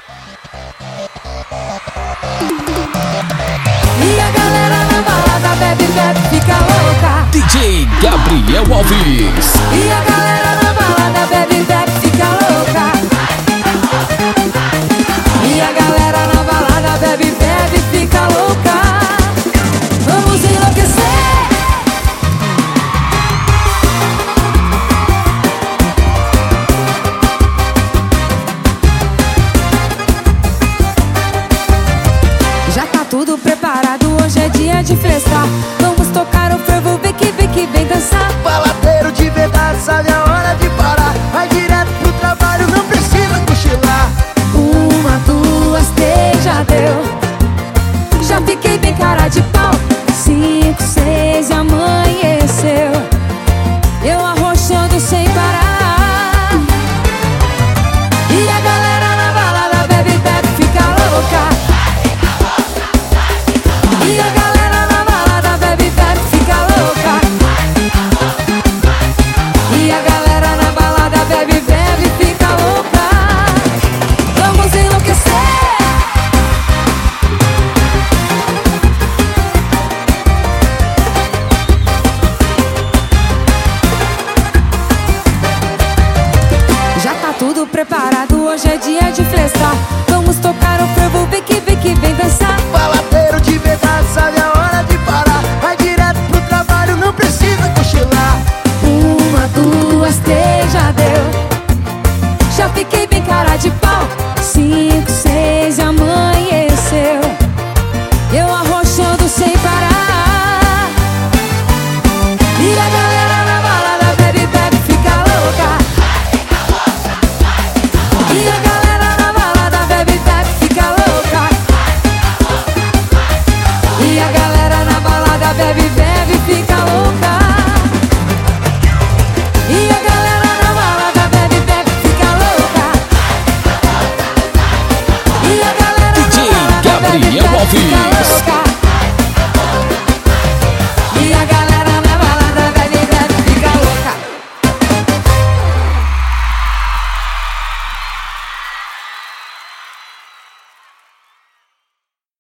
E a galera na balada bebe, bebe, fica louca. DJ Gabriel Alves. E a galera na balada bebe, bebe, fica louca. E a galera na balada bebe, bebe, fica louca. Vamos enlouquecer. Já tá tudo preparado, hoje é dia de festa. Vamos tocar o fervo, vem que vem dançar. Baladeiro de verdade, sabe a hora de parar. Vai direto pro trabalho, não precisa cochilar. 1, 2, 3, já deu. Já fiquei bem cara de pau. 5, 6 e amanheceu. Eu arrochando sem parar. E a galera na balada bebe, bebe, fica louca. E a galera na balada bebe, bebe, fica louca. E a galera na balada bebe, bebe, fica louca. Vamos enlouquecer. Já tá tudo preparado, hoje é dia de festa. Vamos tocar o fervo, vem que vem dançar. Baladeiro de verdade, sabe a hora de parar. Vai direto pro trabalho, não precisa cochilar. 1, 2, 3, já deu. Já fiquei bem cara de pau. 5, 6 e amanheceu. Eu arrochando sem parar. E a galera na balada bebe, bebe, fica louca. E a galera na balada bebe, bebe, fica louca. E a galera na balada bebe, bebe, fica louca. E a galera na balada bebe, bebe, fica louca. E a galera DJ na balada bebe, Gabriel bebe, fica Alves. louca.